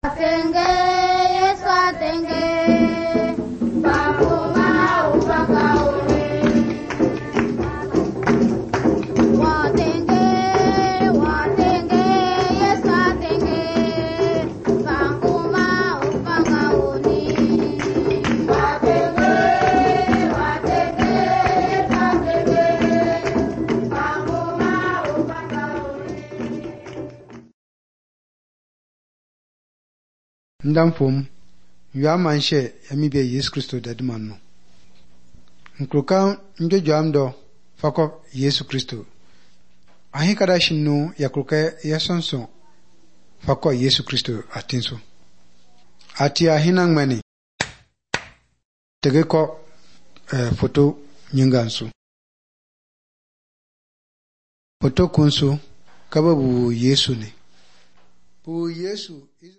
Atenge, Yesu atenge, bakuma upaka ule. Watenge, Yesu atenge, bakuma upaka ule. Watenge, Yesu atenge, bakuma upaka ule. Ndamfom ywa manshe yamibe Yesu Kristo dadman no nkruka njojam do fako Yesu Kristo ahi kada shinno yakruka yasonso fako Yesu Kristo atinso ati ahinang mani tege ko foto nyinganso foto kunso kababu Yesu ne bu Yesu